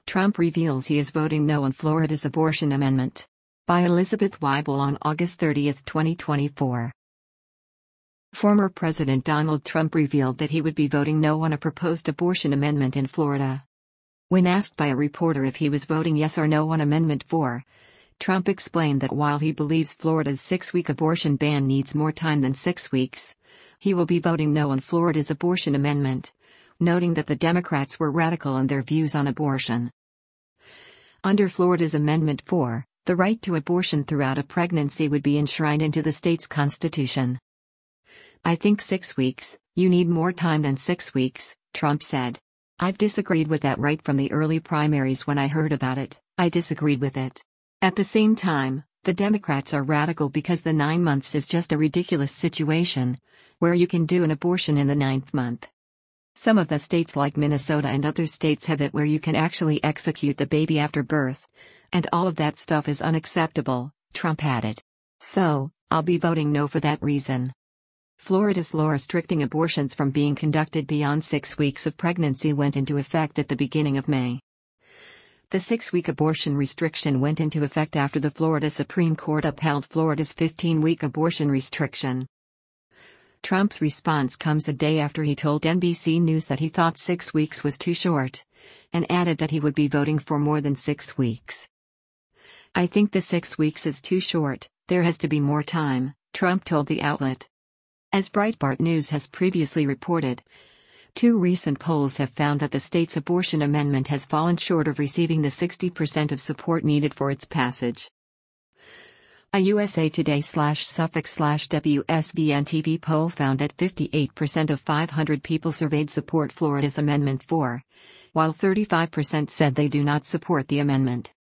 Trump reveals he is voting no on Florida's abortion amendment. By Elizabeth Weibel on August 30, 2024. Former President Donald Trump revealed that he would be voting no on a proposed abortion amendment in Florida. When asked by a reporter if he was voting yes or no on Amendment 4, Trump explained that while he believes Florida's 6-week abortion ban needs more time than 6 weeks, he will be voting no on Florida's abortion amendment, noting that the Democrats were radical in their views on abortion. Under Florida's Amendment 4, the right to abortion throughout a pregnancy would be enshrined into the state's constitution. "I think 6 weeks, you need more time than 6 weeks, Trump said. "I've disagreed with that right from the early primaries when I heard about it, I disagreed with it. At the same time, the Democrats are radical because the 9 months is just a ridiculous situation, where you can do an abortion in the 9th month. Some of the states like Minnesota and other states have it where you can actually execute the baby after birth, and all of that stuff is unacceptable," Trump added. "So, I'll be voting no for that reason." Florida's law restricting abortions from being conducted beyond 6 weeks of pregnancy went into effect at the beginning of May. The 6-week abortion restriction went into effect after the Florida Supreme Court upheld Florida's 15-week abortion restriction. Trump's response comes a day after he told NBC News that he thought 6 weeks was too short, and added that he would be voting for more than 6 weeks. "I think the 6 weeks is too short, there has to be more time," Trump told the outlet. As Breitbart News has previously reported, 2 recent polls have found that the state's abortion amendment has fallen short of receiving the 60% of support needed for its passage. A USA Today/Suffolk/WSVN TV poll found that 58% of 500 people surveyed support Florida's Amendment 4, while 35% said they do not support the amendment.